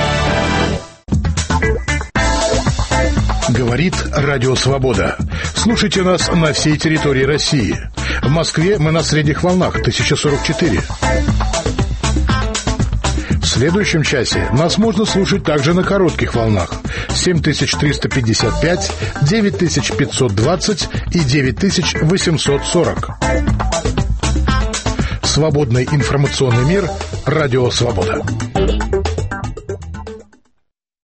Speaker 14: Говорит Радио Свобода. Слушайте нас на всей территории России. В Москве мы на средних волнах 1044. В следующем часе нас можно слушать также на коротких волнах 7355, 9520 и 9840. Свободный информационный мир. Радио Свобода.